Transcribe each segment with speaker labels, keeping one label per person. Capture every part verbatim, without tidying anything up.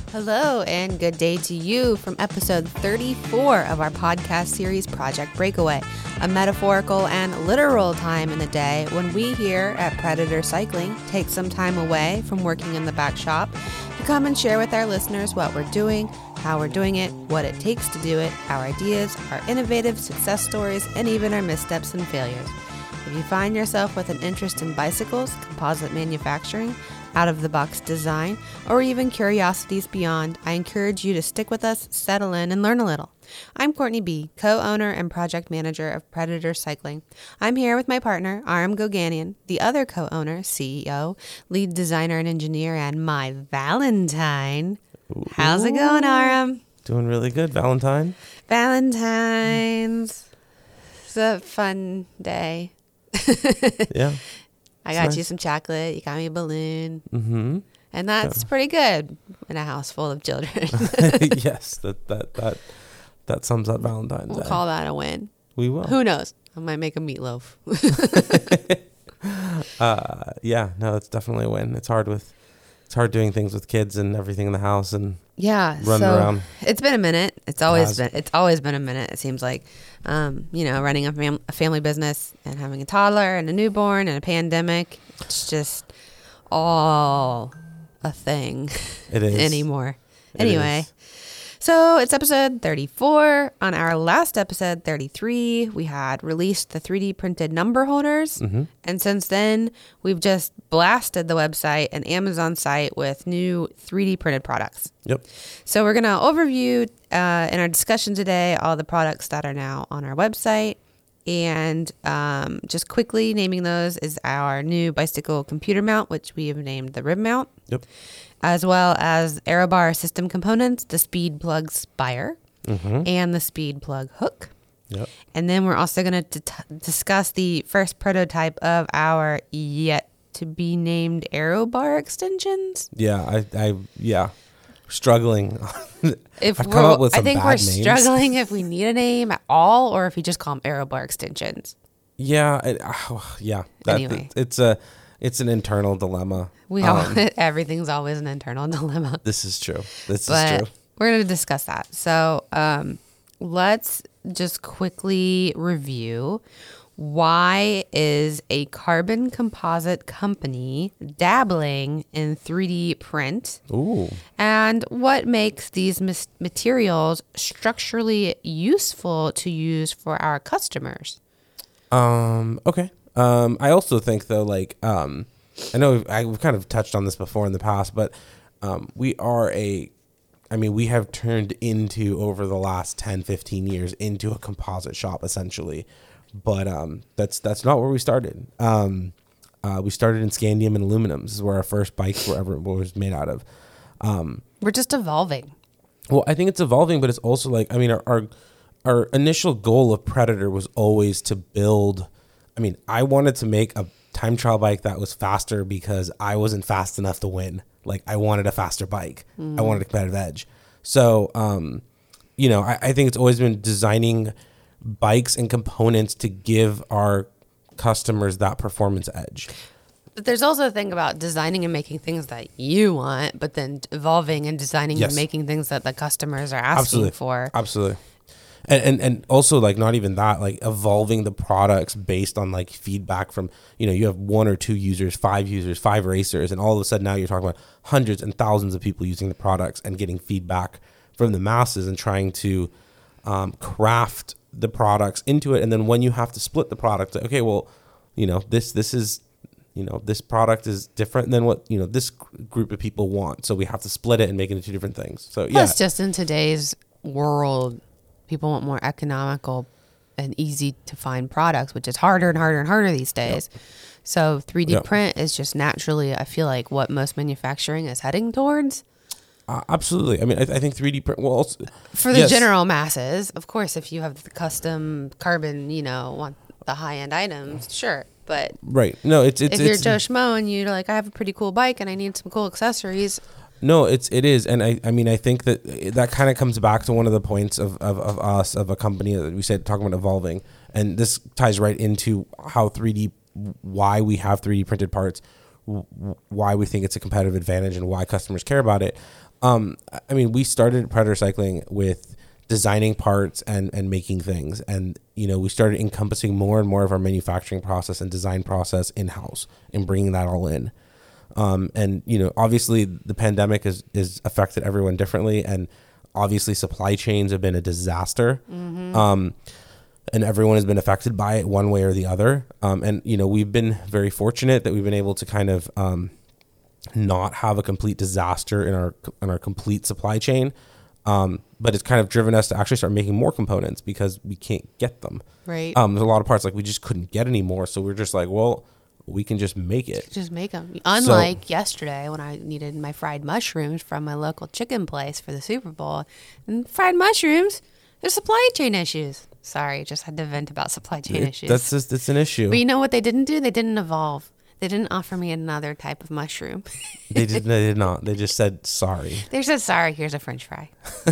Speaker 1: Hello and good day to you from episode thirty-four of our podcast series Project Breakaway, a metaphorical and literal time in the day when we here at Predator Cycling take some time away from working in the back shop to come and share with our listeners what we're doing, how we're doing it, what it takes to do it, our ideas, our innovative success stories, and even our missteps and failures. If you find yourself with an interest in bicycles, composite manufacturing, out-of-the-box design, or even curiosities beyond, I encourage you to stick with us, settle in, and learn a little. I'm Courtney B., co-owner and project manager of Predator Cycling. I'm here with my partner, Aram Goganian, the other co-owner, C E O, lead designer and engineer, and my Valentine. Ooh. How's it going, Aram?
Speaker 2: Doing really good, Valentine.
Speaker 1: Valentine's. It's a fun day.
Speaker 2: Yeah.
Speaker 1: I got nice. you some chocolate. You got me a balloon.
Speaker 2: Mm-hmm.
Speaker 1: And that's yeah. pretty good in a house full of children.
Speaker 2: Yes, that, that that that sums up Valentine's
Speaker 1: We'll
Speaker 2: Day.
Speaker 1: call that a win.
Speaker 2: We will.
Speaker 1: Who knows? I might make a meatloaf.
Speaker 2: uh, yeah, no, it's definitely a win. It's hard with it's hard doing things with kids and everything in the house and
Speaker 1: yeah,
Speaker 2: running
Speaker 1: so
Speaker 2: around.
Speaker 1: It's been a minute. It's always
Speaker 2: it
Speaker 1: been it's always been a minute. It seems like, um, you know, running a, fam- a family business and having a toddler and a newborn and a pandemic. It's just all a thing.
Speaker 2: It is
Speaker 1: anymore.
Speaker 2: It
Speaker 1: anyway.
Speaker 2: Is.
Speaker 1: So it's episode thirty-four. On our last episode, thirty-three, we had released the three D printed number holders.
Speaker 2: Mm-hmm. And
Speaker 1: since then, we've just blasted the website and Amazon site with new three D printed products.
Speaker 2: Yep.
Speaker 1: So we're going to overview uh, in our discussion today all the products that are now on our website. And um, just quickly naming those is our new bicycle computer mount, which we have named the Rib Mount.
Speaker 2: Yep. As
Speaker 1: well as Aerobar system components, the Speed Plug Spire,
Speaker 2: mm-hmm.
Speaker 1: and the Speed Plug Hook.
Speaker 2: Yep.
Speaker 1: And then we're also going to t- discuss the first prototype of our yet to be named Aerobar extensions.
Speaker 2: Yeah, I, I yeah, struggling.
Speaker 1: If
Speaker 2: I've
Speaker 1: we're,
Speaker 2: come up with some
Speaker 1: I think
Speaker 2: bad
Speaker 1: we're
Speaker 2: names.
Speaker 1: struggling if we need a name at all, or if we just call them Aerobar extensions.
Speaker 2: Yeah, it, oh, yeah. That,
Speaker 1: Anyway.
Speaker 2: it, it's a it's an internal dilemma.
Speaker 1: We all, um, everything's always an internal dilemma.
Speaker 2: This is true. This
Speaker 1: but
Speaker 2: is true.
Speaker 1: We're going to discuss that. So um, let's just quickly review why is a carbon composite company dabbling in three D print?
Speaker 2: Ooh.
Speaker 1: And what makes these mis- materials structurally useful to use for our customers?
Speaker 2: Um. Okay. Um. I also think though, like, um, I know we've, I, we've kind of touched on this before in the past, but um, we are a, I mean, we have turned into over the last ten, fifteen years into a composite shop essentially. But um, that's that's not where we started. Um, uh, we started in scandium and aluminum. This is where our first bikes were ever was made out of. Um,
Speaker 1: We're just evolving.
Speaker 2: Well, I think it's evolving, but it's also like, I mean, our, our our initial goal of Predator was always to build. I mean, I wanted to make a time trial bike that was faster because I wasn't fast enough to win. Like, I wanted a faster bike. Mm. I wanted a competitive edge. So, um, you know, I, I think it's always been designing bikes and components to give our customers that performance edge.
Speaker 1: But there's also a thing about designing and making things that you want, but then evolving and designing
Speaker 2: yes.
Speaker 1: and making things that the customers are asking
Speaker 2: Absolutely.
Speaker 1: for.
Speaker 2: Absolutely. And, and and also, like, not even that, like evolving the products based on like feedback from, you know, you have one or two users, five users, five racers, and all of a sudden now you're talking about hundreds and thousands of people using the products and getting feedback from the masses and trying to um, craft the products into it. And then when you have to split the product, like, okay, well, you know, this this is, you know, this product is different than what, you know, this group of people want. So we have to split it and make it into different things. So, yeah.
Speaker 1: Plus, just in today's world, people want more economical and easy to find products, which is harder and harder and harder these days. Yep. So three D yep. print is just naturally, I feel like, what most manufacturing is heading towards.
Speaker 2: Uh, absolutely. I mean, I, I think three D print, well, also,
Speaker 1: for the
Speaker 2: yes.
Speaker 1: general masses, of course, if you have the custom carbon, you know, want the high end items, sure. But
Speaker 2: right. No, it's, it's,
Speaker 1: if you're
Speaker 2: it's,
Speaker 1: Joe Schmo and you're like, I have a pretty cool bike and I need some cool accessories.
Speaker 2: No, it's, it is. And I, I mean, I think that that kind of comes back to one of the points of, of, of us, of a company that we said, talking about evolving. And this ties right into how three D, why we have three D printed parts, why we think it's a competitive advantage and why customers care about it. Um, I mean, we started Predator Cycling with designing parts and, and making things. And, you know, we started encompassing more and more of our manufacturing process and design process in-house and bringing that all in. Um, and, you know, obviously the pandemic has, has affected everyone differently. And obviously supply chains have been a disaster. Mm-hmm. Um, and everyone has been affected by it one way or the other. Um, and, you know, we've been very fortunate that we've been able to kind of um, not have a complete disaster in our in our complete supply chain. Um, but it's kind of driven us to actually start making more components because we can't get them.
Speaker 1: Right.
Speaker 2: Um, there's a lot of parts like we just couldn't get anymore. So we're just like, well, we can just make it.
Speaker 1: Just make them. Unlike so, yesterday when I needed my fried mushrooms from my local chicken place for the Super Bowl. And fried mushrooms, there's supply chain issues. Sorry, just had to vent about supply chain
Speaker 2: it,
Speaker 1: issues.
Speaker 2: That's just, it's an issue.
Speaker 1: But you know what they didn't do? They didn't evolve. They didn't offer me another type of mushroom.
Speaker 2: they did. They did not. They just said sorry.
Speaker 1: They said sorry. Here's a French fry.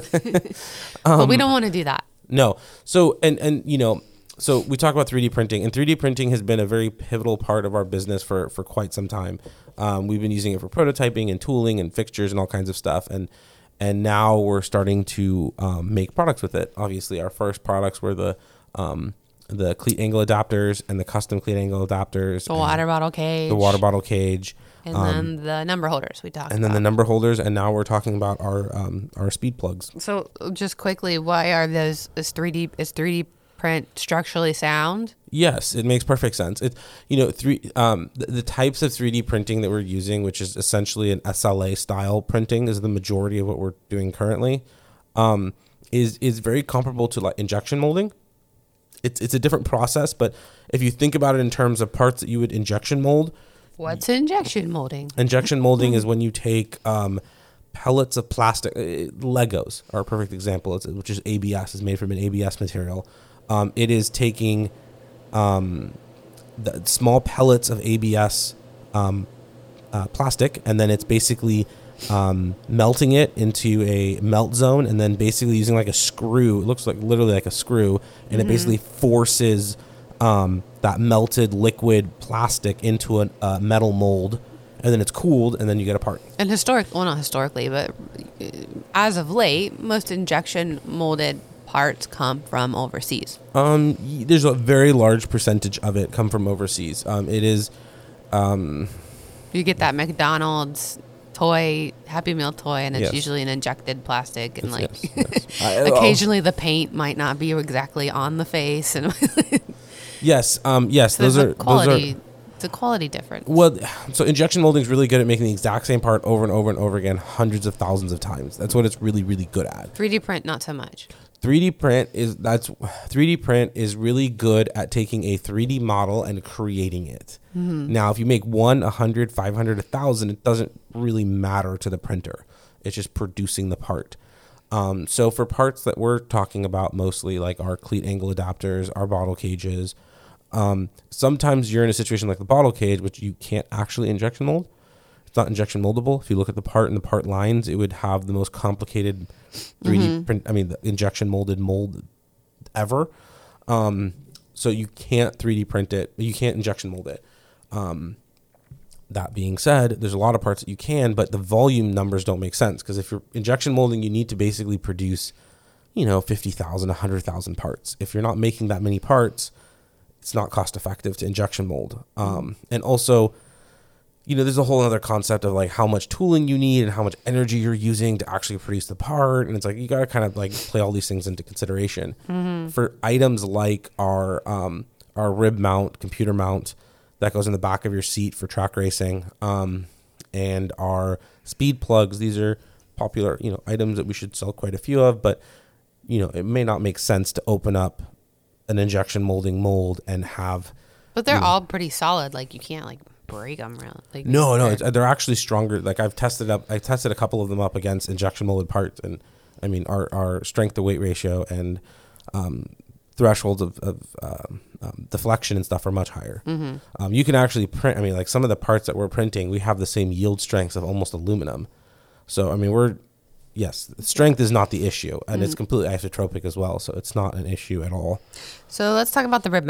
Speaker 1: um, but we don't want to do that.
Speaker 2: No. So and and you know, so we talk about three D printing, and three D printing has been a very pivotal part of our business for for quite some time. Um, we've been using it for prototyping and tooling and fixtures and all kinds of stuff, and and now we're starting to um, make products with it. Obviously, our first products were the um, the cleat angle adapters and the custom cleat angle adapters.
Speaker 1: The water bottle cage.
Speaker 2: The water bottle cage.
Speaker 1: And
Speaker 2: um,
Speaker 1: then the number holders we talked about.
Speaker 2: And then the number holders, and now we're talking about our um, our speed plugs.
Speaker 1: So just quickly, why are those, is three D, is three D print structurally sound?
Speaker 2: Yes, it makes perfect sense. It, you know, three um, the, the types of three D printing that we're using, which is essentially an S L A style printing, is the majority of what we're doing currently. Um, is is very comparable to like injection molding. It's it's a different process, but if you think about it in terms of parts that you would injection mold.
Speaker 1: What's injection molding?
Speaker 2: Injection molding is when you take um, pellets of plastic. Uh, Legos are a perfect example, it's, which is A B S, is made from an A B S material. Um, it is taking um, the small pellets of A B S um, uh, plastic, and then it's basically um, melting it into a melt zone, and then basically using like a screw. It looks like literally like a screw, and mm-hmm. it basically forces um, that melted liquid plastic into a uh, metal mold, and then it's cooled, and then you get a part.
Speaker 1: And historic, well, not historically, but as of late, most injection molded parts come from overseas.
Speaker 2: Um, there's a very large percentage of it come from overseas. Um, it is. Um,
Speaker 1: you get that McDonald's toy, Happy Meal toy, and it's
Speaker 2: yes.
Speaker 1: usually an injected plastic, and like
Speaker 2: yes, yes. I,
Speaker 1: occasionally the paint might not be exactly on the face, and
Speaker 2: yes, um, yes,
Speaker 1: so
Speaker 2: those are
Speaker 1: quality.
Speaker 2: Those are,
Speaker 1: it's a quality difference.
Speaker 2: Well, so injection molding is really good at making the exact same part over and over and over again, hundreds of thousands of times. That's what it's really, really good at.
Speaker 1: three D print, not so much.
Speaker 2: three D print is that's three D print is really good at taking a three D model and creating it. Mm-hmm. Now, if you make one, a hundred, five hundred, a thousand, it doesn't really matter to the printer. It's just producing the part. Um, so for parts that we're talking about mostly, like our cleat angle adapters, our bottle cages, um, sometimes you're in a situation like the bottle cage, which you can't actually injection mold. It's not injection moldable. If you look at the part and the part lines, it would have the most complicated three D mm-hmm. print. I mean, the injection molded mold ever. Um, so you can't three D print it. You can't injection mold it. Um, that being said, there's a lot of parts that you can, but the volume numbers don't make sense, because if you're injection molding, you need to basically produce, you know, fifty thousand, one hundred thousand parts. If you're not making that many parts, it's not cost effective to injection mold. Um, and also, you know, there's a whole other concept of like how much tooling you need and how much energy you're using to actually produce the part. And it's like, you got to kind of like play all these things into consideration. Mm-hmm. For items like our, um, our rib mount, computer mount that goes in the back of your seat for track racing, um, and our speed plugs, these are popular, you know, items that we should sell quite a few of, but you know, it may not make sense to open up an injection molding mold and have,
Speaker 1: but they're
Speaker 2: you know,
Speaker 1: all pretty solid. Like you can't like break them really. Like,
Speaker 2: no, no, it's, they're actually stronger. Like I've tested up, I tested a couple of them up against injection molded parts, and I mean our, our strength to weight ratio and um, thresholds of, of um, um, deflection and stuff are much higher. Mm-hmm. Um, you can actually print. I mean, like some of the parts that we're printing, we have the same yield strengths of almost aluminum. So I mean, we're yes, strength is not the issue, and mm-hmm. it's completely isotropic as well, so it's not an issue at all.
Speaker 1: So let's talk about the rib mount.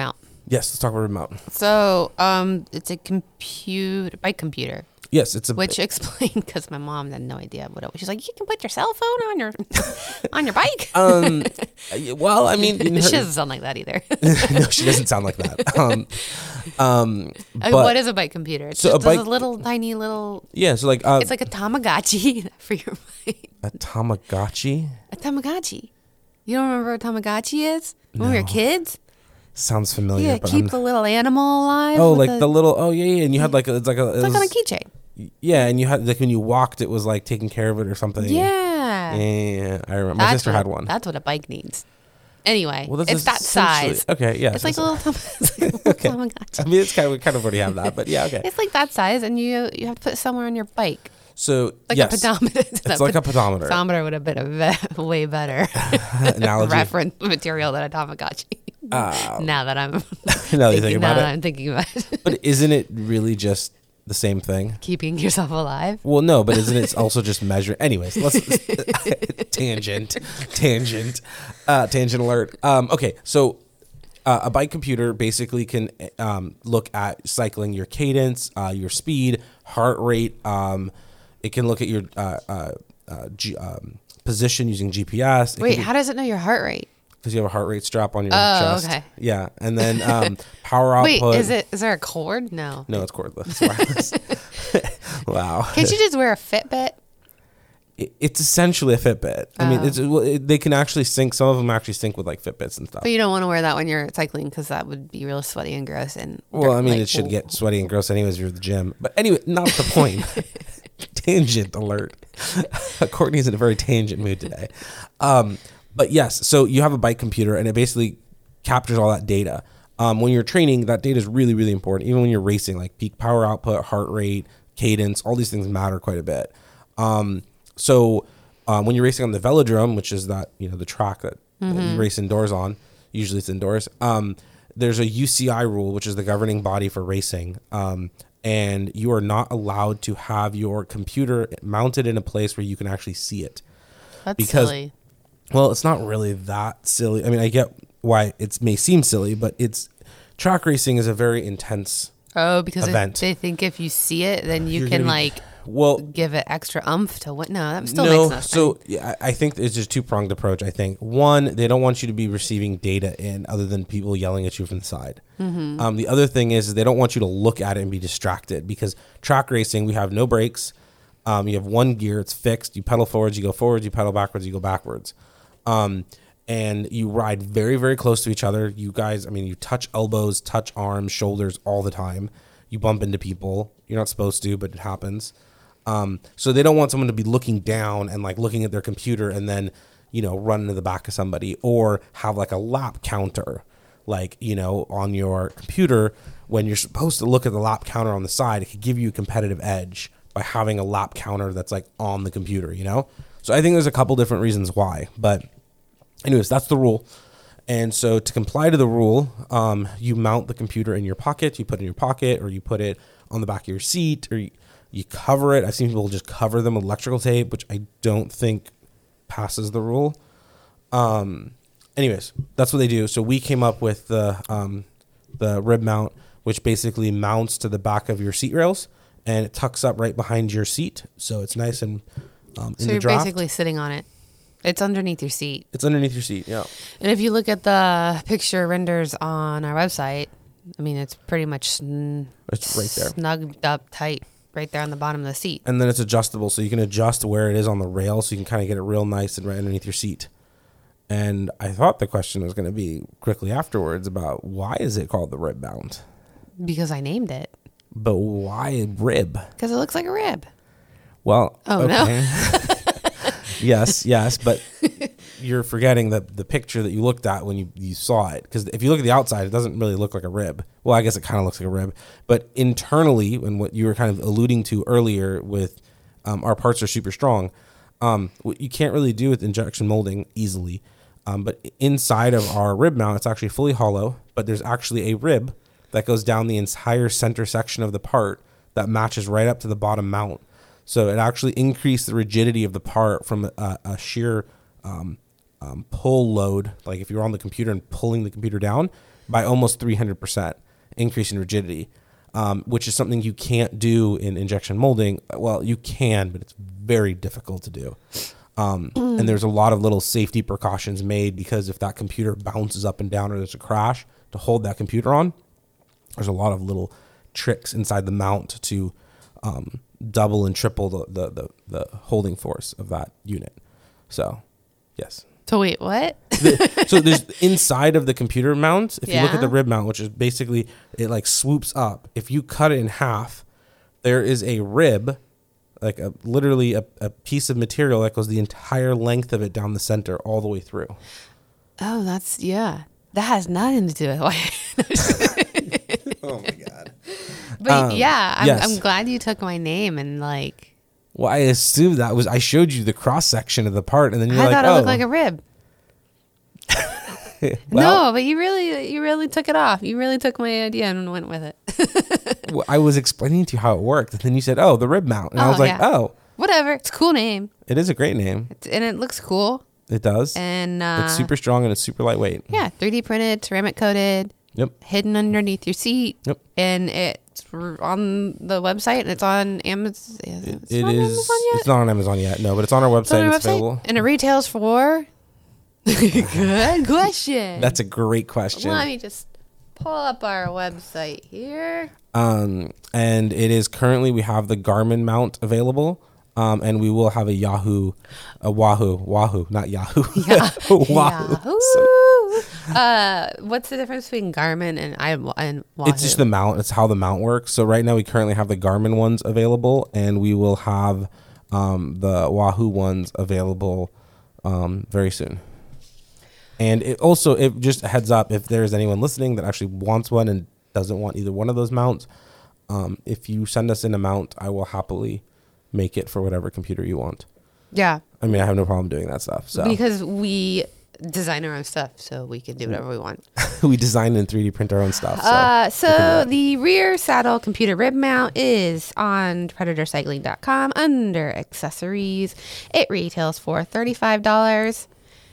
Speaker 2: Yes, let's talk about rib mount.
Speaker 1: So, um, it's a computer, bike computer.
Speaker 2: Yes, it's a
Speaker 1: Which explained because my mom had no idea what it was. She's like, you can put your cell phone on your on your bike.
Speaker 2: um, well, I mean, in
Speaker 1: she
Speaker 2: her-
Speaker 1: doesn't sound like that either.
Speaker 2: no, she doesn't sound like that. Um, um,
Speaker 1: I mean,
Speaker 2: but-
Speaker 1: what is a bike computer? It's
Speaker 2: So
Speaker 1: just
Speaker 2: a bike-
Speaker 1: a little tiny little.
Speaker 2: yeah, so like uh,
Speaker 1: It's like a Tamagotchi for your bike.
Speaker 2: a Tamagotchi
Speaker 1: A Tamagotchi. You don't remember what a Tamagotchi is? When we were
Speaker 2: No.
Speaker 1: kids?
Speaker 2: sounds familiar,
Speaker 1: Yeah,
Speaker 2: but
Speaker 1: keep
Speaker 2: I'm,
Speaker 1: the little animal alive.
Speaker 2: oh,
Speaker 1: with
Speaker 2: like the little oh yeah, yeah, and you had like a, it's like a it
Speaker 1: It's like on a
Speaker 2: was-
Speaker 1: keychain.
Speaker 2: yeah, and you had like when you walked, it was like taking care of it or something.
Speaker 1: Yeah.
Speaker 2: yeah, yeah, yeah. I remember. My
Speaker 1: That's
Speaker 2: sister
Speaker 1: what-
Speaker 2: had one.
Speaker 1: That's what a bike needs. Anyway,
Speaker 2: Well, this
Speaker 1: it's
Speaker 2: is
Speaker 1: that
Speaker 2: essentially-
Speaker 1: size.
Speaker 2: Okay, yeah,
Speaker 1: It's like a
Speaker 2: so-
Speaker 1: little, tam- it's like a little
Speaker 2: Okay.
Speaker 1: Tamagotchi.
Speaker 2: I mean, it's kind of we kind of already have that, but yeah, okay.
Speaker 1: It's like that size, and you you have to put it somewhere on your bike,
Speaker 2: So
Speaker 1: like
Speaker 2: yes,
Speaker 1: a pedometer.
Speaker 2: it's like a pedometer
Speaker 1: pedometer would have been a ve- way better
Speaker 2: analogy.
Speaker 1: reference material than a Tamagotchi.
Speaker 2: Uh,
Speaker 1: now that I'm
Speaker 2: now that you think
Speaker 1: thinking, now
Speaker 2: about
Speaker 1: that
Speaker 2: it,
Speaker 1: I'm thinking about it.
Speaker 2: but isn't it really just the same thing?
Speaker 1: Keeping yourself alive.
Speaker 2: Well, no, but isn't it also just measure? Anyways, let's tangent, tangent, uh, tangent alert. Um, okay, so uh, a bike computer basically can um, look at cycling, your cadence, uh, your speed, heart rate. Um, it can look at your uh, uh, uh, G, um, position using G P S. It
Speaker 1: Wait,
Speaker 2: can
Speaker 1: how does it know your heart rate?
Speaker 2: because you have a heart rate strap on your
Speaker 1: Oh,
Speaker 2: chest.
Speaker 1: okay.
Speaker 2: Yeah, and then um, power
Speaker 1: Wait,
Speaker 2: output.
Speaker 1: is it is there a cord? No.
Speaker 2: No, it's cordless. It's wireless. Wow.
Speaker 1: Can't you just wear a Fitbit?
Speaker 2: It- It's essentially a Fitbit. I mean,
Speaker 1: Oh.
Speaker 2: it's well, it, they can actually sync. Some of them actually sync with like Fitbits and stuff.
Speaker 1: But you don't want to wear that when you're cycling because that would be real sweaty and gross. And
Speaker 2: Well, I mean,
Speaker 1: like,
Speaker 2: it should get sweaty and gross anyways if you're at the gym. But anyway, not the point. Tangent alert. Courtney's in a very tangent mood today. Um, but yes, so you have a bike computer and it basically captures all that data. Um, when you're training, that data is really, really important. Even when you're racing, like peak power output, heart rate, cadence, all these things matter quite a bit. Um, so um, when you're racing on the velodrome, which is that, you know, the track that, that you race indoors on, usually it's indoors. Um, there's a U C I rule, which is the governing body for racing. Um, and you are not allowed to have your computer mounted in a place where you can actually see it.
Speaker 1: That's
Speaker 2: because-
Speaker 1: silly.
Speaker 2: Well, it's not really that silly. I mean, I get why it may seem silly, but it's track racing is a very intense.
Speaker 1: Oh, because
Speaker 2: event.
Speaker 1: it, they think if you see it, then you
Speaker 2: You're
Speaker 1: can
Speaker 2: gonna be-
Speaker 1: like
Speaker 2: Well,
Speaker 1: give it extra oomph to what? No, that still
Speaker 2: no.
Speaker 1: makes no sense.
Speaker 2: So yeah, I I think it's just two pronged approach. I think one, they don't want you to be receiving data in other than people yelling at you from the side.
Speaker 1: Mm-hmm.
Speaker 2: Um, the other thing is, is they don't want you to look at it and be distracted because track racing, we have no brakes. Um, you have one gear, it's fixed. You pedal forwards, you go forwards. You pedal backwards, you go backwards. Um, and you ride very, very close to each other. You guys, I mean, you touch elbows, touch arms, shoulders all the time. You bump into people. You're not supposed to, but it happens. Um, so they don't want someone to be looking down and like looking at their computer and then, you know, run into the back of somebody or have like a lap counter, like, you know, on your computer when you're supposed to look at the lap counter on the side. It could give you a competitive edge by having a lap counter that's like on the computer, you know? So I think there's a couple different reasons why, but anyways, that's the rule. And so to comply to the rule, um, you mount the computer in your pocket, you put it in your pocket, or you put it on the back of your seat, or you, you cover it. I've seen people just cover them with electrical tape, which I don't think passes the rule. Um, anyways, that's what they do. So we came up with the um, the rib mount, which basically mounts to the back of your seat rails, and it tucks up right behind your seat. So it's nice and um, in
Speaker 1: so
Speaker 2: the
Speaker 1: you're
Speaker 2: draft.
Speaker 1: basically sitting on it. It's underneath your seat.
Speaker 2: It's underneath your seat, yeah.
Speaker 1: And if you look at the picture renders on our website, I mean, it's pretty much sn-
Speaker 2: It's right there.
Speaker 1: snugged up tight right there on the bottom of the seat.
Speaker 2: And then it's adjustable, so you can adjust where it is on the rail, so you can kind of get it real nice and right underneath your seat. And I thought the question was going to be quickly afterwards about why is it called the rib mount?
Speaker 1: Because I named it.
Speaker 2: But why rib?
Speaker 1: Because it looks like a rib.
Speaker 2: Well,
Speaker 1: Oh, no.
Speaker 2: yes, yes, but you're forgetting that the picture that you looked at when you, you saw it. Because if you look at the outside, it doesn't really look like a rib. Well, I guess it kind of looks like a rib. But internally, and what you were kind of alluding to earlier with um, our parts are super strong, um, what you can't really do with injection molding easily. Um, but inside of our rib mount, it's actually fully hollow, but there's actually a rib that goes down the entire center section of the part that matches right up to the bottom mount. So it actually increased the rigidity of the part from a, a sheer um, um, pull load. Like if you're on the computer and pulling the computer down, by almost three hundred percent increase in rigidity, um, which is something you can't do in injection molding. Well, you can, but it's very difficult to do. Um, mm. And there's a lot of little safety precautions made, because if that computer bounces up and down or there's a crash, to hold that computer on, there's a lot of little tricks inside the mount to um, double and triple the, the, the, the holding force of that unit. So, yes.
Speaker 1: So wait, what?
Speaker 2: the, so there's inside of the computer mount, if
Speaker 1: yeah.
Speaker 2: you look at the rib mount, which is basically, it like swoops up. If you cut it in half, there is a rib, like a literally a, a piece of material that goes the entire length of it down the center all the way through.
Speaker 1: Oh, that's, yeah. That has nothing to do with why.
Speaker 2: Oh my God.
Speaker 1: But um, yeah, I'm,
Speaker 2: yes.
Speaker 1: I'm glad you took my name and like.
Speaker 2: Well, I assumed that was, I showed you the cross section of the part, and then you're
Speaker 1: I
Speaker 2: like,
Speaker 1: thought it
Speaker 2: oh.
Speaker 1: looked like a rib.
Speaker 2: Well,
Speaker 1: no, but you really, you really took it off. You really took my idea and went with it.
Speaker 2: Well, I was explaining to you how it worked, and then you said, oh, the rib mount. And oh, I was like, yeah. oh.
Speaker 1: Whatever. It's a cool name.
Speaker 2: It is a great name.
Speaker 1: It's, and it looks cool.
Speaker 2: It does.
Speaker 1: And uh,
Speaker 2: it's super strong and it's super lightweight.
Speaker 1: Yeah, three D printed, ceramic coated.
Speaker 2: Yep.
Speaker 1: Hidden underneath your seat.
Speaker 2: Yep.
Speaker 1: And it's on the website, and it's on Amazon. Is
Speaker 2: it,
Speaker 1: it
Speaker 2: it
Speaker 1: on
Speaker 2: is.
Speaker 1: Amazon yet?
Speaker 2: It's not on Amazon yet. No, but it's on our website.
Speaker 1: It's on our
Speaker 2: and
Speaker 1: website,
Speaker 2: it's available.
Speaker 1: And it retails for. Good question.
Speaker 2: That's a great question.
Speaker 1: Let me just pull up our website here.
Speaker 2: Um, and it is currently, we have the Garmin mount available. Um, and we will have a Yahoo, a Wahoo, Wahoo, not Yahoo.
Speaker 1: Yeah.
Speaker 2: Wahoo.
Speaker 1: Yahoo.
Speaker 2: So,
Speaker 1: uh, what's the difference between Garmin and I and Wahoo?
Speaker 2: It's just the mount. It's how the mount works. So right now we currently have the Garmin ones available, and we will have um, the Wahoo ones available um, very soon. And it also, it just a heads up, if there's anyone listening that actually wants one and doesn't want either one of those mounts, um, if you send us in a mount, I will happily make it for whatever computer you want.
Speaker 1: Yeah.
Speaker 2: I mean, I have no problem doing that stuff. So
Speaker 1: because we design our own stuff, so we can do whatever we want.
Speaker 2: We design and three D print our own stuff. So,
Speaker 1: uh, so the rear saddle computer rib mount is on predator cycling dot com under accessories. It retails for thirty-five dollars.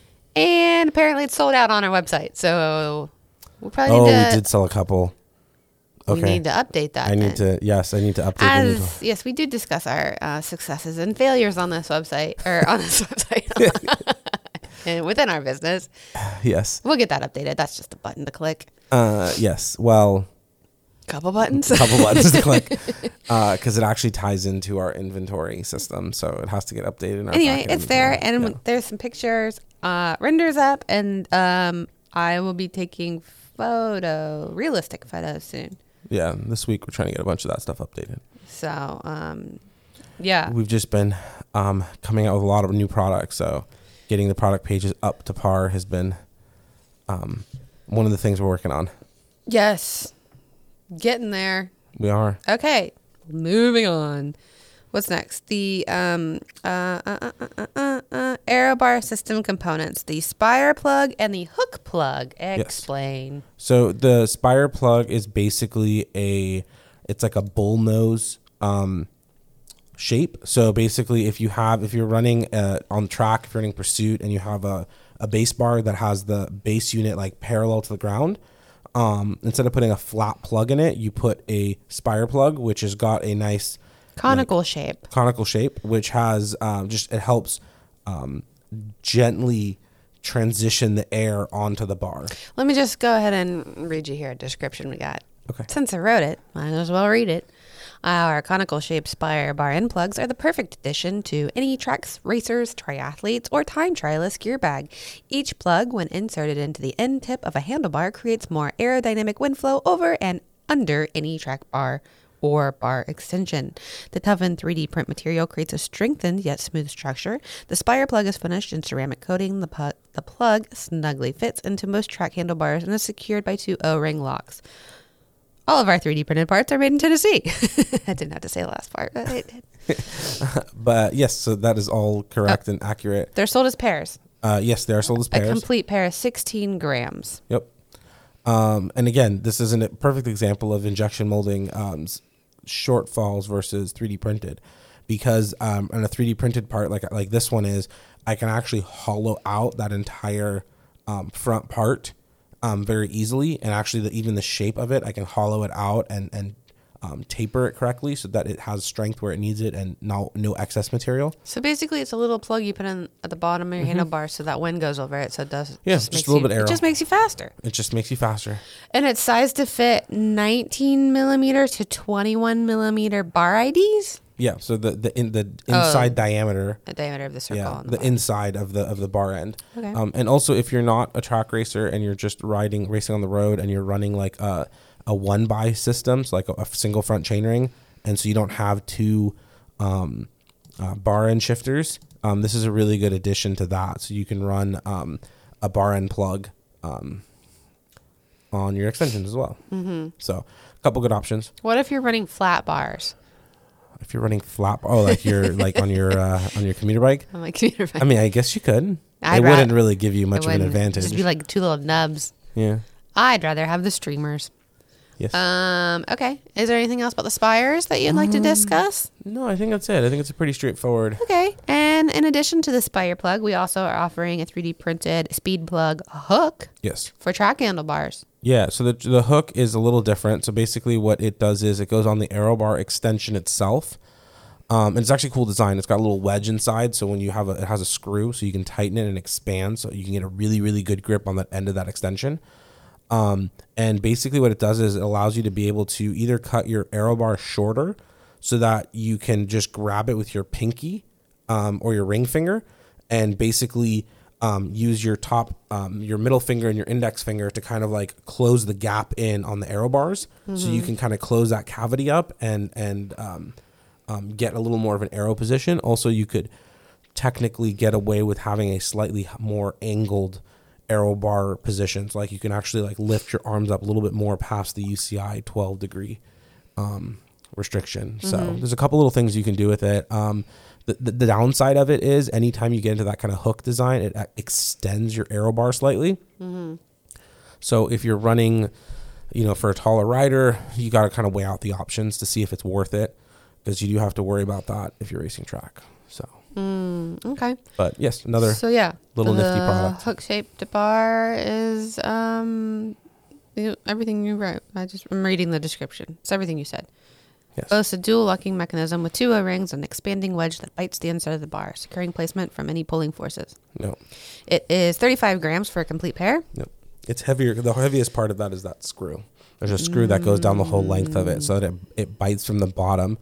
Speaker 1: And apparently it's sold out on our website. So we'll probably
Speaker 2: oh,
Speaker 1: need to,
Speaker 2: we did sell a couple. Okay.
Speaker 1: We need to update that.
Speaker 2: I
Speaker 1: then.
Speaker 2: need to, yes, I need to update
Speaker 1: As, yes, we do discuss our uh, successes and failures on this website, or on this website, and within our business.
Speaker 2: Yes.
Speaker 1: We'll get that updated. That's just a button to click.
Speaker 2: Uh, yes. Well,
Speaker 1: couple buttons.
Speaker 2: couple buttons to click, because uh, it actually ties into our inventory system, so it has to get updated. In our
Speaker 1: anyway, it's there, and
Speaker 2: yeah.
Speaker 1: there's some pictures, uh, renders up, and um, I will be taking photo, realistic photos soon.
Speaker 2: Yeah, this week we're trying to get a bunch of that stuff updated.
Speaker 1: So, um, yeah,
Speaker 2: we've just been um, coming out with a lot of new products, so getting the product pages up to par has been um, one of the things we're working on. Yes.
Speaker 1: Getting there.
Speaker 2: We are.
Speaker 1: Okay. Moving on. What's next? The um, uh, uh, uh, uh, uh, uh, Aerobar system components. The Spire plug and the hook plug. Explain.
Speaker 2: Yes. So the Spire plug is basically a, it's like a bullnose um, shape. So basically if you have, if you're running uh, on track, if you're running pursuit and you have a, a base bar that has the base unit like parallel to the ground, Um, instead of putting a flat plug in it, you put a Spire plug, which has got a nice
Speaker 1: conical
Speaker 2: like,
Speaker 1: shape.
Speaker 2: Conical shape, which has um, just it helps um, gently transition the air onto the bar.
Speaker 1: Let me just go ahead and read you here a description we got.
Speaker 2: Okay.
Speaker 1: Since I wrote it, might as well read it. Our conical shaped Spire bar end plugs are the perfect addition to any tracks, racers, triathletes, or time trialist gear bag. Each plug, when inserted into the end tip of a handlebar, creates more aerodynamic wind flow over and under any track bar or bar extension. The toughened three D print material creates a strengthened yet smooth structure. The Spire plug is finished in ceramic coating. The, pu- the plug snugly fits into most track handlebars and is secured by two O-ring locks. All of our three D printed parts are made in Tennessee. I didn't have to say the last part, but I did.
Speaker 2: But yes, so that is all correct
Speaker 1: oh,
Speaker 2: and accurate.
Speaker 1: They're sold as pairs.
Speaker 2: Uh, yes, they are sold as pairs.
Speaker 1: A complete pair is sixteen grams.
Speaker 2: Yep. Um, and again, this is a perfect example of injection molding um, shortfalls versus three D printed, because um, on a three D printed part like like this one is, I can actually hollow out that entire um, front part um, very easily. And actually, the, even the shape of it, I can hollow it out and and um, taper it correctly so that it has strength where it needs it and no no excess material.
Speaker 1: So basically, it's a little plug you put in at the bottom of your mm-hmm. handlebar so that wind goes over it. So it does.
Speaker 2: Yeah,
Speaker 1: just,
Speaker 2: just a little
Speaker 1: you,
Speaker 2: bit aero.
Speaker 1: It just makes you faster.
Speaker 2: It just makes you faster.
Speaker 1: And it's sized to fit nineteen millimeter to twenty-one millimeter bar I Ds.
Speaker 2: Yeah, so the the in the inside oh, diameter,
Speaker 1: the diameter of the circle,
Speaker 2: yeah,
Speaker 1: on the,
Speaker 2: the
Speaker 1: bar.
Speaker 2: inside of the of the bar end.
Speaker 1: Okay.
Speaker 2: Um, and also, if you're not a track racer and you're just riding racing on the road and you're running like a a one by system, so like a, a single front chainring, and so you don't have two um, uh, bar end shifters, um, this is a really good addition to that. So you can run um, a bar end plug um, on your extensions as well.
Speaker 1: Mm-hmm.
Speaker 2: So a couple good options.
Speaker 1: What if you're running flat bars?
Speaker 2: If you're running flat, oh, like you're like on your uh, on your commuter bike.
Speaker 1: On my commuter bike.
Speaker 2: I mean, I guess you could.
Speaker 1: I'd
Speaker 2: it
Speaker 1: ra-
Speaker 2: wouldn't really give you much of an advantage.
Speaker 1: Just be like two little nubs.
Speaker 2: Yeah.
Speaker 1: I'd rather have the streamers.
Speaker 2: Yes.
Speaker 1: Um. Okay. Is there anything else about the Spires that you'd um, like to discuss?
Speaker 2: No, I think that's it. I think it's a pretty straightforward.
Speaker 1: Okay. And in addition to the Spire plug, we also are offering a three D printed speed plug hook.
Speaker 2: Yes.
Speaker 1: For track handlebars.
Speaker 2: Yeah, so the the hook is a little different. So basically what it does is it goes on the aero bar extension itself. Um, and it's actually a cool design. It's got a little wedge inside. So when you have a, it has a screw so you can tighten it and expand. So you can get a really, really good grip on that end of that extension. Um, and basically what it does is it allows you to be able to either cut your aero bar shorter so that you can just grab it with your pinky um, or your ring finger and basically um, use your top, um, your middle finger and your index finger to kind of like close the gap in on the aero bars. Mm-hmm. So you can kind of close that cavity up and, and, um, um, get a little more of an aero position. Also, you could technically get away with having a slightly more angled aero bar positions. Like you can actually like lift your arms up a little bit more past the U C I twelve degree um, restriction. Mm-hmm. So there's a couple little things you can do with it. Um, the, the, the downside of it is anytime you get into that kind of hook design, it extends your aero bar slightly. Mm-hmm. So if you're running, you know, for a taller rider, you got to kind of weigh out the options to see if it's worth it, because you do have to worry about that if you're racing track. So,
Speaker 1: mm, okay.
Speaker 2: But yes, another
Speaker 1: so yeah,
Speaker 2: little
Speaker 1: the
Speaker 2: nifty product.
Speaker 1: Hook shaped bar is um, you know, everything you wrote. I just I'm reading the description. It's everything you said.
Speaker 2: Yes.
Speaker 1: Boasts a dual locking mechanism with two O-rings and an expanding wedge that bites the inside of the bar, securing placement from any pulling forces.
Speaker 2: No.
Speaker 1: It is thirty-five grams for a complete pair.
Speaker 2: Yep. It's heavier. The heaviest part of that is that screw. There's a screw mm. that goes down the whole length of it so that it, it bites from the bottom.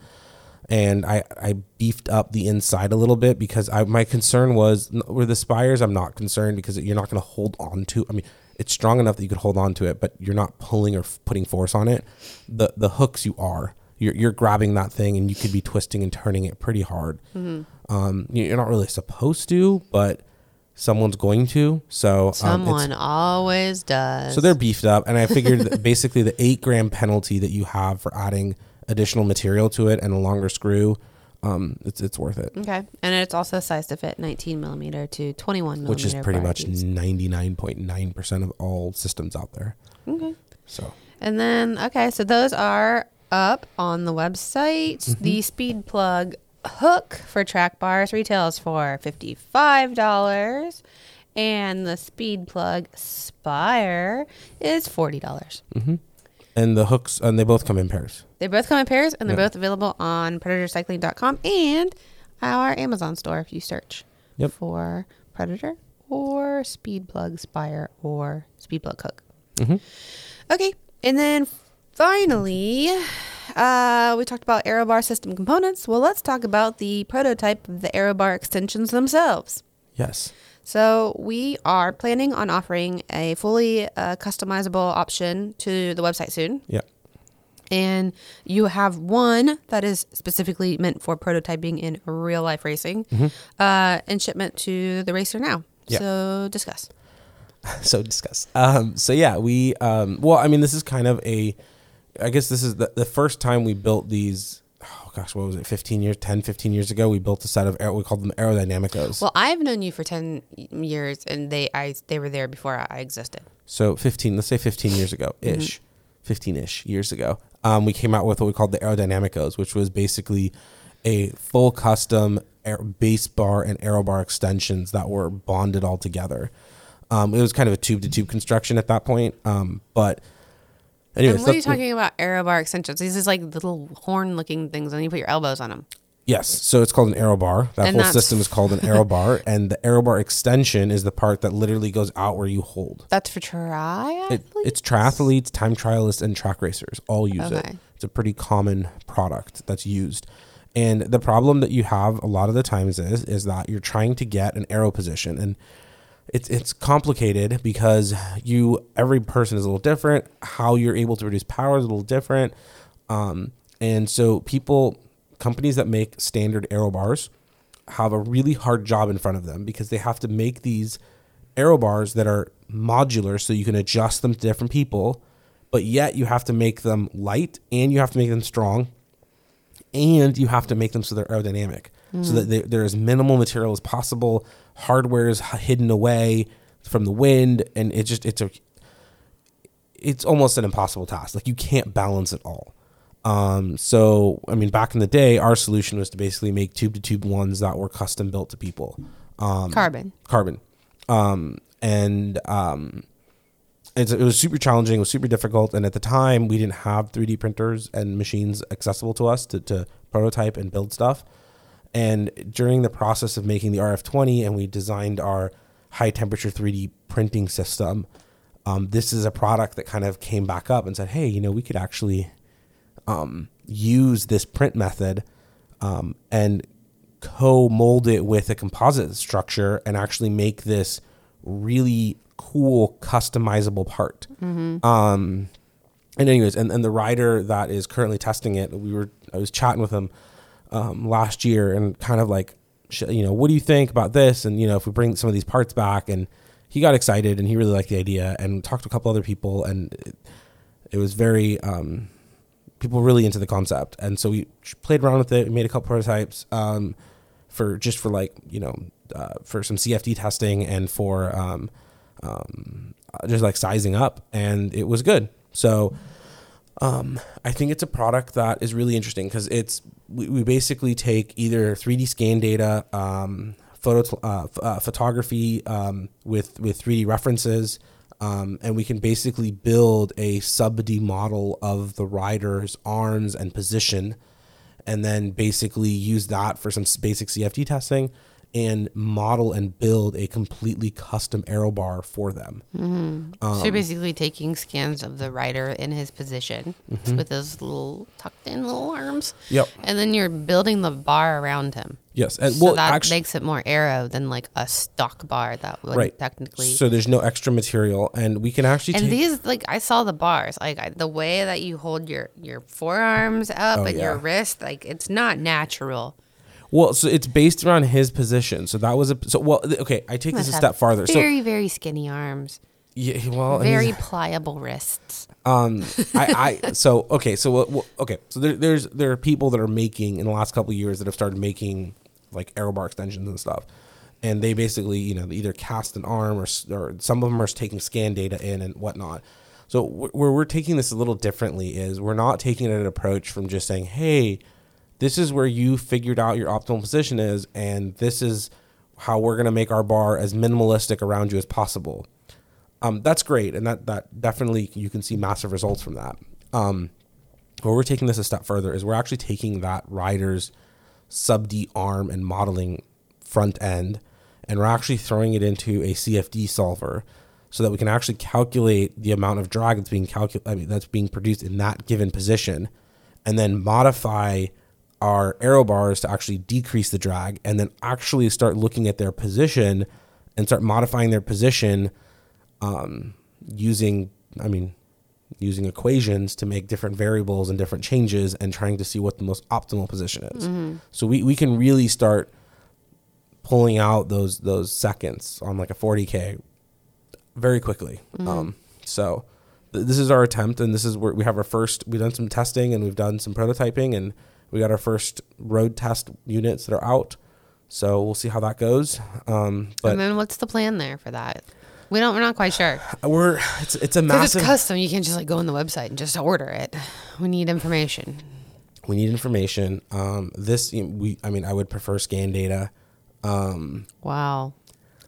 Speaker 2: And I, I beefed up the inside a little bit because I my concern was with the Spires, I'm not concerned because you're not going to hold on to. I mean, it's strong enough that you could hold on to it, but you're not pulling or f- putting force on it. The the hooks you are. You're you're grabbing that thing and you could be twisting and turning it pretty hard. Mm-hmm. Um, you're not really supposed to, but someone's going to. So um,
Speaker 1: someone always does.
Speaker 2: So they're beefed up, and I figured that basically the eight gram penalty that you have for adding additional material to it and a longer screw, um, it's it's worth it.
Speaker 1: Okay, and it's also sized to fit nineteen millimeter to twenty-one millimeter,
Speaker 2: which is pretty much
Speaker 1: use.
Speaker 2: ninety-nine point nine percent of all systems out there.
Speaker 1: Okay.
Speaker 2: So.
Speaker 1: And then okay, so those are up on the website. Mm-hmm. The Speed Plug hook for track bars retails for fifty-five dollars, and the Speed Plug Spire is forty dollars.
Speaker 2: Mm-hmm. And the hooks, and they both come in pairs.
Speaker 1: They both come in pairs, and they're
Speaker 2: yep.
Speaker 1: both available on predator cycling dot com and our Amazon store if you search
Speaker 2: yep.
Speaker 1: for Predator or Speed Plug Spire or Speed Plug hook.
Speaker 2: Mm-hmm.
Speaker 1: Okay, and then finally, uh, we talked about aero bar system components. Well, let's talk about the prototype of the aero bar extensions themselves.
Speaker 2: Yes.
Speaker 1: So we are planning on offering a fully uh, customizable option to the website soon.
Speaker 2: Yeah.
Speaker 1: And you have one that is specifically meant for prototyping in real life racing, mm-hmm. uh, and shipment to the racer now.
Speaker 2: Yeah.
Speaker 1: So discuss.
Speaker 2: So discuss. Um, so yeah, we, um, well, I mean, this is kind of a, I guess this is the, the first time we built these, oh gosh, what was it? fifteen years, ten, fifteen years ago, we built a set of, aer- we called them Aerodynamicos.
Speaker 1: Well, I've known you for ten years and they, I, they were there before I existed.
Speaker 2: So fifteen, let's say fifteen years ago ish, mm-hmm. fifteen-ish years ago. Um, we came out with what we called the Aerodynamicos, which was basically a full custom air, base bar and aero bar extensions that were bonded all together. Um, it was kind of a tube to tube construction at that point. Um, but anyways,
Speaker 1: and what are you talking about? Aero bar extensions. These is like little horn looking things, and you put your elbows on them.
Speaker 2: Yes, so it's called an aero bar. That
Speaker 1: And
Speaker 2: whole
Speaker 1: that's-
Speaker 2: system is called an aero bar, and the aero bar extension is the part that literally goes out where you hold.
Speaker 1: That's for triathletes.
Speaker 2: It, it's triathletes, time trialists, and track racers all use
Speaker 1: Okay.
Speaker 2: it. It's a pretty common product that's used. And the problem that you have a lot of the times is is that you're trying to get an aero position, and it's it's complicated because you every person is a little different. How you're able to produce power is a little different, um, and so people. Companies that make standard aero bars have a really hard job in front of them because they have to make these aero bars that are modular so you can adjust them to different people, but yet you have to make them light and you have to make them strong and you have to make them so they're aerodynamic mm. so that they, they're as minimal material as possible. Hardware is hidden away from the wind, and it just it's a it's almost an impossible task. Like you can't balance it all. Um, so, I mean, back in the day, our solution was to basically make tube to tube ones that were custom built to people. Um,
Speaker 1: carbon.
Speaker 2: Carbon. Um, and, um, it's, it was super challenging. It was super difficult. And at the time we didn't have three D printers and machines accessible to us to, to prototype and build stuff. And during the process of making the R F twenty and we designed our high temperature three D printing system, um, this is a product that kind of came back up and said, hey, you know, we could actually Um, use this print method um, and co-mold it with a composite structure and actually make this really cool customizable part. Mm-hmm. Um, and anyways, and, and the rider that is currently testing it, we were I was chatting with him um, last year and kind of like, you know, what do you think about this? And, you know, if we bring some of these parts back, and he got excited and he really liked the idea and talked to a couple other people, and it, it was very... Um, people really into the concept. And so we played around with it. We made a couple prototypes um, for just for like, you know, uh, for some C F D testing and for um, um, just like sizing up, and it was good. So um, I think it's a product that is really interesting because it's, we, we basically take either three D scan data, um, photo, uh, uh, photography um, with, with three D references, Um, and we can basically build a sub-D model of the rider's arms and position, and then basically use that for some basic C F D testing and model and build a completely custom aero bar for them.
Speaker 1: Mm-hmm.
Speaker 2: Um,
Speaker 1: so you're basically taking scans of the rider in his position mm-hmm. with his little tucked in little arms.
Speaker 2: Yep.
Speaker 1: And then you're building the bar around him.
Speaker 2: Yes. And
Speaker 1: so
Speaker 2: well,
Speaker 1: that
Speaker 2: actually,
Speaker 1: makes it more aero than like a stock bar that would
Speaker 2: right.
Speaker 1: technically.
Speaker 2: So there's no extra material, and we can actually
Speaker 1: and
Speaker 2: take...
Speaker 1: these, like, I saw the bars, like I, the way that you hold your, your forearms up
Speaker 2: Oh,
Speaker 1: and
Speaker 2: yeah.
Speaker 1: your wrist, like it's not natural.
Speaker 2: Well, so it's based around his position. So that was a... So, well, okay, I take this a step farther.
Speaker 1: Very,
Speaker 2: so,
Speaker 1: very skinny arms.
Speaker 2: Yeah, well...
Speaker 1: Very pliable wrists.
Speaker 2: Um, I, I, so, okay, so, well, okay, so there, there's, there are people that are making, in the last couple of years, that have started making, like, aero bar extensions and stuff. And they basically, you know, they either cast an arm or, or some of them are taking scan data in and whatnot. So where we're taking this a little differently is we're not taking an approach from just saying, hey, this is where you figured out your optimal position is, and this is how we're going to make our bar as minimalistic around you as possible. Um, that's great, and that that definitely you can see massive results from that. Um, where we're taking this a step further is we're actually taking that rider's sub-D arm and modeling front end, and we're actually throwing it into a C F D solver so that we can actually calculate the amount of drag that's being calcul- I mean, that's being produced in that given position, and then modify our aero bars to actually decrease the drag, and then actually start looking at their position and start modifying their position um, using, I mean, using equations to make different variables and different changes and trying to see what the most optimal position is. Mm-hmm. So we, we can really start pulling out those those seconds on like a forty K very quickly. Mm-hmm. Um, so th- this is our attempt, and this is where we have our first, we've done some testing and we've done some prototyping, and we got our first road test units that are out. So we'll see how that goes. Um, but
Speaker 1: and then what's the plan there for that? We don't, we're not quite sure.
Speaker 2: We're, it's, it's a massive,
Speaker 1: it's custom. You can't just like go on the website and just order it. We need information.
Speaker 2: We need information. Um, this, we, I mean, I would prefer scan data. Um,
Speaker 1: wow.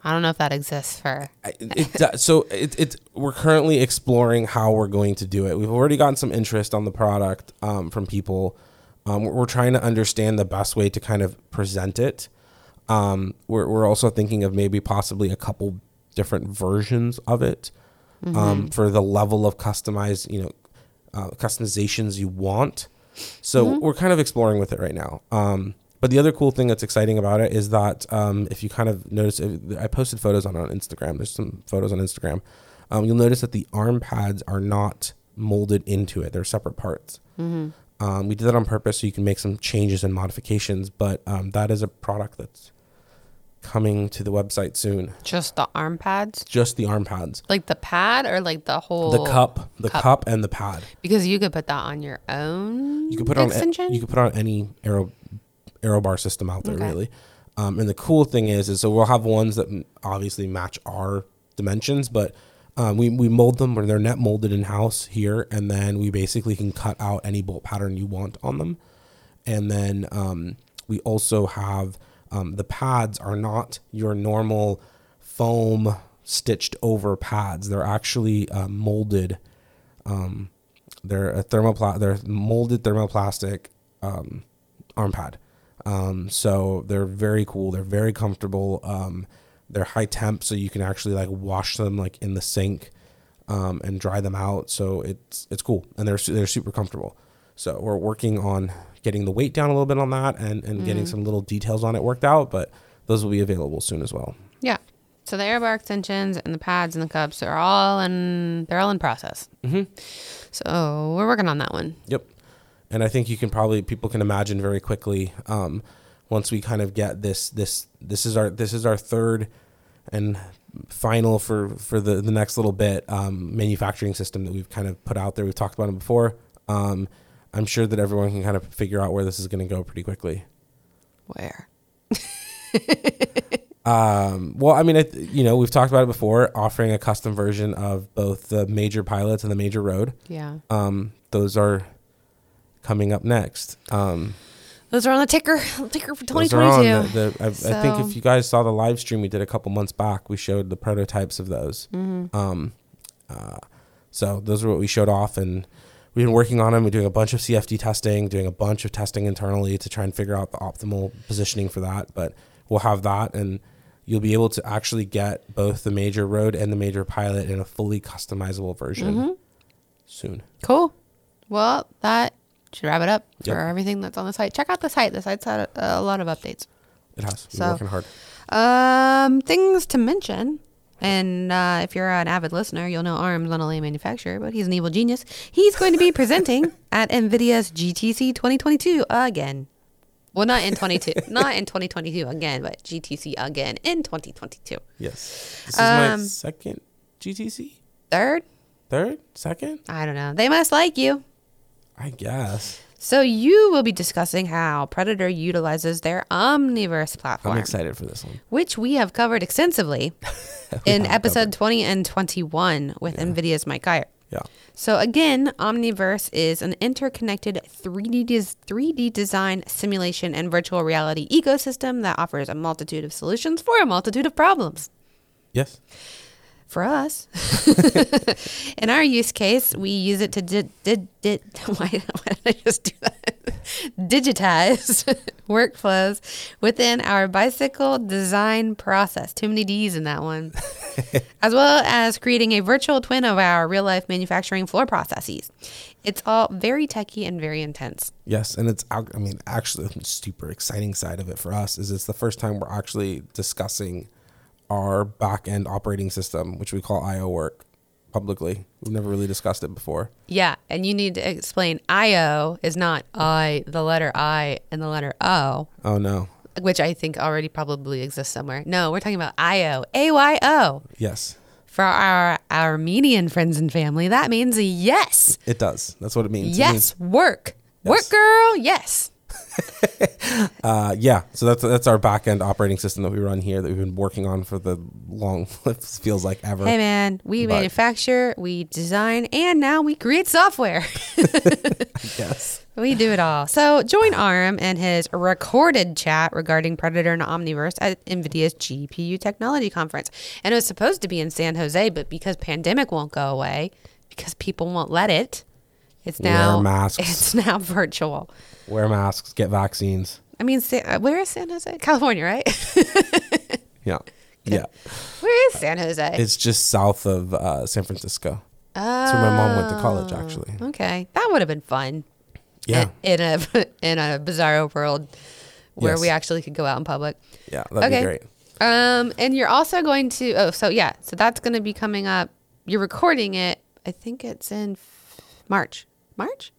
Speaker 1: I don't know if that exists for.
Speaker 2: I- it, it, so it, it we're currently exploring how we're going to do it. We've already gotten some interest on the product um, from people. Um, we're, we're trying to understand the best way to kind of present it. Um, we're we're also thinking of maybe possibly a couple different versions of it mm-hmm. um, for the level of customized, you know, uh, customizations you want. So mm-hmm. we're kind of exploring with it right now. Um, But the other cool thing that's exciting about it is that um, if you kind of notice, I posted photos on it on Instagram. There's some photos on Instagram. Um, you'll notice that the arm pads are not molded into it. They're separate parts. Mm-hmm. Um, we did that on purpose so you can make some changes and modifications. But um, that is a product that's coming to the website soon.
Speaker 1: Just the arm pads?
Speaker 2: Just the arm pads.
Speaker 1: Like the pad or like the whole?
Speaker 2: The cup. The cup, cup and the pad.
Speaker 1: Because you could put that on your own
Speaker 2: You could put
Speaker 1: extension?
Speaker 2: on. You could put on any Aero. Aero bar system out there,
Speaker 1: okay.
Speaker 2: really. Um, and the cool thing is, is so we'll have ones that obviously match our dimensions, but um, we, we mold them or they're net molded in house here. And then we basically can cut out any bolt pattern you want on them. And then um, we also have um, the pads are not your normal foam stitched over pads. They're actually uh, molded. Um, they're a thermopla- they're molded thermoplastic um, arm pad. Um, so they're very cool. They're very comfortable. Um, they're high temp, so you can actually like wash them like in the sink, um, and dry them out. So it's, it's cool. And they're, they're super comfortable. So we're working on getting the weight down a little bit on that and, and mm. getting some little details on it worked out, but those will be available soon as well.
Speaker 1: Yeah. So the Aero bar extensions and the pads and the cups are all in, they're all in process. Mm-hmm. So we're working on that one.
Speaker 2: Yep. And I think you can probably, people can imagine very quickly, um, once we kind of get this, this, this is our, this is our third and final for, for the, the next little bit, um, manufacturing system that we've kind of put out there. We've talked about it before. Um, I'm sure that everyone can kind of figure out where this is going to go pretty quickly.
Speaker 1: Where?
Speaker 2: um, well, I mean, I, you know, we've talked about it before, offering a custom version of both the major pilots and the major road.
Speaker 1: Yeah.
Speaker 2: Um, those are coming up next. Um,
Speaker 1: those are on the ticker, ticker for twenty twenty-two.
Speaker 2: Those are on the, the, I, so. I think if you guys saw the live stream we did a couple months back, we showed the prototypes of those. Mm-hmm. Um, uh, so those are what we showed off, and we've been working on them. We're doing a bunch of C F D testing, doing a bunch of testing internally to try and figure out the optimal positioning for that. But we'll have that, and you'll be able to actually get both the major road and the major pilot in a fully customizable version mm-hmm. soon.
Speaker 1: Cool. Well, that should wrap it up for
Speaker 2: yep.
Speaker 1: everything that's on the site. Check out the site. The site's had a, a lot of updates.
Speaker 2: It has. We're
Speaker 1: so,
Speaker 2: working hard.
Speaker 1: Um, things to mention. And uh, if you're an avid listener, you'll know Arm's not only a manufacturer, but he's an evil genius. He's going to be presenting at NVIDIA's G T C twenty twenty-two again. Well, not in twenty-two, not in twenty twenty-two again, but G T C again in twenty twenty-two.
Speaker 2: Yes. This is
Speaker 1: um,
Speaker 2: my second G T C?
Speaker 1: Third?
Speaker 2: Third? Second?
Speaker 1: I don't know. They must like you.
Speaker 2: I guess.
Speaker 1: So you will be discussing how Predator utilizes their Omniverse platform.
Speaker 2: I'm excited for this one.
Speaker 1: Which we have covered extensively in episode covered. twenty and twenty-one with yeah. NVIDIA's Mike Geyer.
Speaker 2: Yeah.
Speaker 1: So again, Omniverse is an interconnected three D des- three D design, simulation, and virtual reality ecosystem that offers a multitude of solutions for a multitude of problems.
Speaker 2: Yes.
Speaker 1: For us, in our use case, we use it to did did did. Why, why did I just do that? Digitize workflows within our bicycle design process. Too many D's in that one. As well as creating a virtual twin of our real life manufacturing floor processes. It's all very techy and very intense.
Speaker 2: Yes, and it's I mean actually the super exciting side of it for us is it's the first time we're actually discussing our back-end operating system, which we call I O work, publicly. We've never really discussed it before.
Speaker 1: Yeah, and you need to explain I O is not I, the letter I, and the letter O.
Speaker 2: Oh, no.
Speaker 1: Which I think already probably exists somewhere. No, we're talking about I O, A Y O.
Speaker 2: Yes.
Speaker 1: For our Armenian friends and family, that means yes.
Speaker 2: It does. That's what it means.
Speaker 1: Yes,
Speaker 2: it means,
Speaker 1: work. Yes. Work, girl, yes.
Speaker 2: uh, yeah, so that's that's our back end operating system that we run here that we've been working on for the long, it feels like ever.
Speaker 1: Hey man, we but, manufacture, we design, and now we create software.
Speaker 2: Yes.
Speaker 1: We do it all. So join Aram and his recorded chat regarding Predator and Omniverse at NVIDIA's G P U Technology Conference. And it was supposed to be in San Jose, but because pandemic won't go away, because people won't let it, it's now
Speaker 2: Wear masks.
Speaker 1: It's now virtual.
Speaker 2: Wear masks, get vaccines.
Speaker 1: I mean, where is San Jose? California, right?
Speaker 2: Yeah. Yeah.
Speaker 1: Where is San Jose?
Speaker 2: It's just south of uh, San Francisco. Oh. That's where my mom went to college, actually.
Speaker 1: Okay. That would have been fun.
Speaker 2: Yeah.
Speaker 1: In, in a in a bizarro world where
Speaker 2: yes.
Speaker 1: we actually could go out in public.
Speaker 2: Yeah, that'd
Speaker 1: okay.
Speaker 2: be great.
Speaker 1: Um, and you're also going to, oh, so yeah, so that's going to be coming up. You're recording it. I think it's in March. March?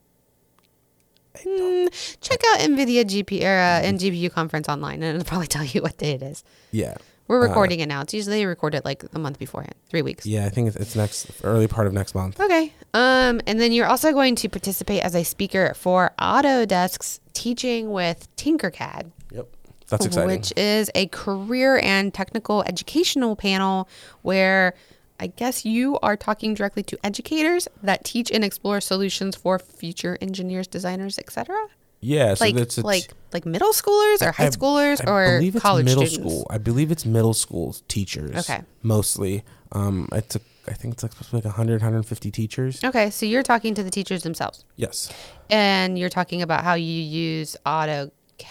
Speaker 1: Mm, check out NVIDIA G P era and G P U conference online, and it'll probably tell you what day it is.
Speaker 2: Yeah.
Speaker 1: We're recording uh, it now. It's usually they record it like a month beforehand, three weeks.
Speaker 2: Yeah, I think it's, it's next early part of next month.
Speaker 1: Okay. Um, and then you're also going to participate as a speaker for Autodesk's Teaching with Tinkercad.
Speaker 2: Yep. That's exciting.
Speaker 1: Which is a career and technical educational panel where I guess you are talking directly to educators that teach and explore solutions for future engineers, designers, et cetera.
Speaker 2: Yeah, so
Speaker 1: like
Speaker 2: it's, it's
Speaker 1: like like middle schoolers or high schoolers
Speaker 2: I, I
Speaker 1: or
Speaker 2: believe it's
Speaker 1: college
Speaker 2: middle
Speaker 1: students?
Speaker 2: school. I believe it's middle school teachers.
Speaker 1: Okay.
Speaker 2: Mostly. Um, it's a, I think it's like supposed to be like one hundred, one hundred fifty teachers.
Speaker 1: Okay, so you're talking to the teachers themselves.
Speaker 2: Yes.
Speaker 1: And you're talking about how you use AutoCAD?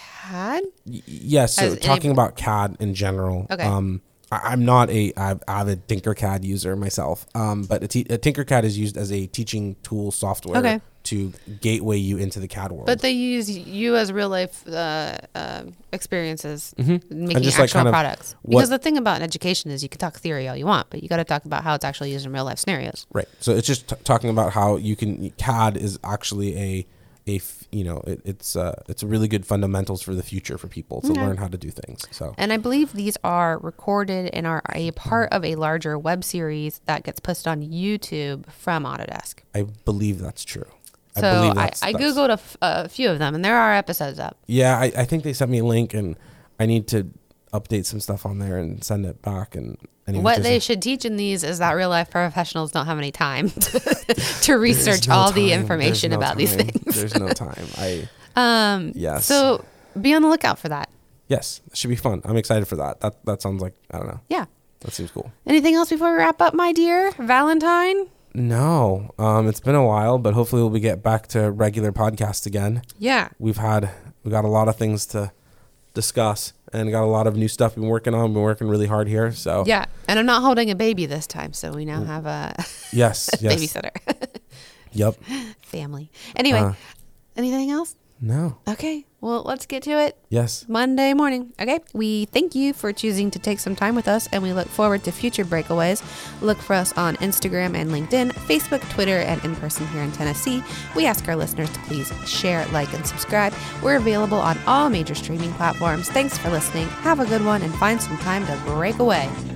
Speaker 2: Y- yes, so
Speaker 1: As
Speaker 2: talking
Speaker 1: a,
Speaker 2: about C A D in general.
Speaker 1: Okay.
Speaker 2: Um, I, I'm not a av- avid Tinkercad user myself, um, but a, t- a Tinkercad is used as a teaching tool software.
Speaker 1: Okay.
Speaker 2: To gateway you into the C A D world.
Speaker 1: But they use you as real life uh, uh, experiences,
Speaker 2: Mm-hmm.
Speaker 1: making
Speaker 2: just,
Speaker 1: actual
Speaker 2: like, kind of
Speaker 1: products.
Speaker 2: what-
Speaker 1: Because the thing about education is you can talk theory all you want, but you got to talk about how it's actually used in real life scenarios.
Speaker 2: Right. So it's just t- talking about how you can C A D is actually a a f- you know it, it's uh it's a really good fundamentals for the future for people to
Speaker 1: Okay.
Speaker 2: learn how to do things. So
Speaker 1: And I believe these are recorded and are a part of a larger web series that gets posted on YouTube from Autodesk.
Speaker 2: I believe that's true.
Speaker 1: So
Speaker 2: I, believe
Speaker 1: I,
Speaker 2: that's,
Speaker 1: I
Speaker 2: that's-
Speaker 1: Googled a, f- a few of them, and there are episodes up.
Speaker 2: Yeah, I, I think they sent me a link, and I need to update some stuff on there and send it back. And anyway,
Speaker 1: What
Speaker 2: there's
Speaker 1: they
Speaker 2: a-
Speaker 1: should teach in these is that real life professionals don't have any time to research
Speaker 2: There's no
Speaker 1: all the
Speaker 2: time.
Speaker 1: information
Speaker 2: There's no
Speaker 1: about these
Speaker 2: time.
Speaker 1: things.
Speaker 2: There's no time. I
Speaker 1: Um,
Speaker 2: Yes.
Speaker 1: So be on the lookout for that.
Speaker 2: yes, it should be fun. I'm excited for that. That that sounds like I don't know.
Speaker 1: Yeah.
Speaker 2: That seems cool.
Speaker 1: Anything else before we wrap up, my dear Valentine?
Speaker 2: No, um, it's been a while, but hopefully we'll get back to regular podcasts again.
Speaker 1: Yeah.
Speaker 2: We've had we got a lot of things to discuss and got a lot of new stuff we've been working on. We've been working really hard here. So
Speaker 1: Yeah. And I'm not holding a baby this time, so we now have a
Speaker 2: yes, yes,
Speaker 1: babysitter.
Speaker 2: yep.
Speaker 1: Family. Anyway,
Speaker 2: Uh,
Speaker 1: anything else?
Speaker 2: No.
Speaker 1: Okay. Well, let's get to it.
Speaker 2: Yes.
Speaker 1: Monday morning. Okay. We thank you for choosing to take some time with us, and we look forward to future breakaways. Look for us on Instagram and LinkedIn, Facebook, Twitter, and in person here in Tennessee. We ask our listeners to please share, like, and subscribe. We're available on all major streaming platforms. Thanks for listening. Have a good one and find some time to break away.